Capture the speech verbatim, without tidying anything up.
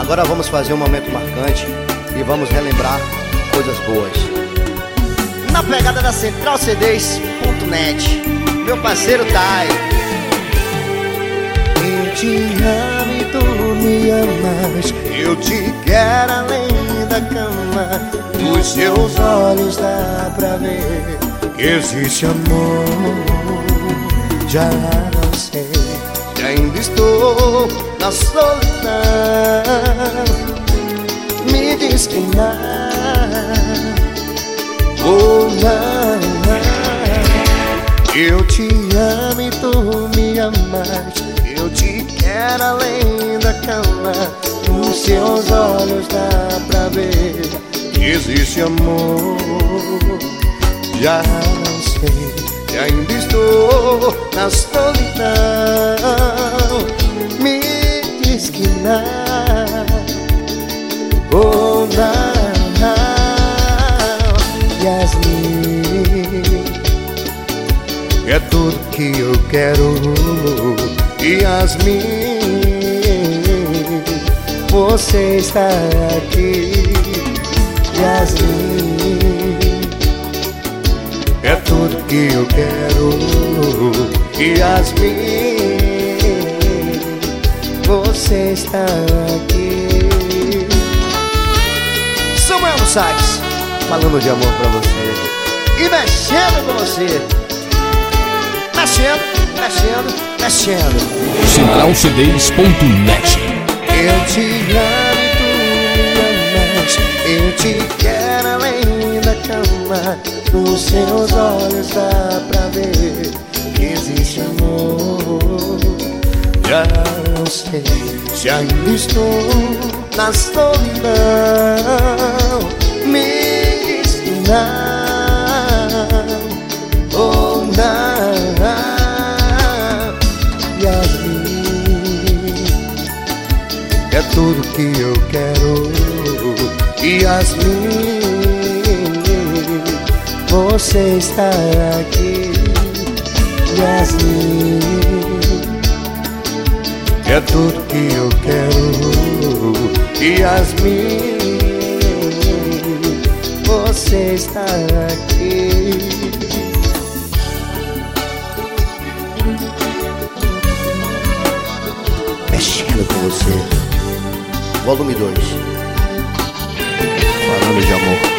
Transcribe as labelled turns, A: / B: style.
A: Agora vamos fazer um momento marcante e vamos relembrar coisas boas. Na pegada da central c dês ponto net, meu parceiro Thay.
B: Eu te amo e tu me amas, eu te quero além da cama. Nos seus olhos dá pra ver que existe amor. Já não sei, ainda estou na solidão. Me diz que não, ou não. Eu te amo e tu me amas, eu te quero além da cama. Nos seus olhos dá pra ver que existe amor. Já não sei, e ainda estou na solidão. Me diz que não, ou não. Yasmin, é tudo que eu quero. Yasmin, você está aqui. Yasmin, é tudo que eu quero. Yasmin, você está aqui.
A: Samuel no sax, falando de amor pra você e mexendo com você. Mexendo, mexendo, mexendo.
C: central c dês ponto net.
B: Eu te amo e tu me amas, eu te quero além da cama. Nos seus olhos dá pra ver que existe amor. Já não sei se ainda estou na solidão. Me diz que não, ou não. Yasmin, é tudo que eu quero. Yasmin, você está aqui. Yasmin, é tudo que eu quero. Yasmin, você está aqui.
A: Mexendo com você, volume dois, falando de amor.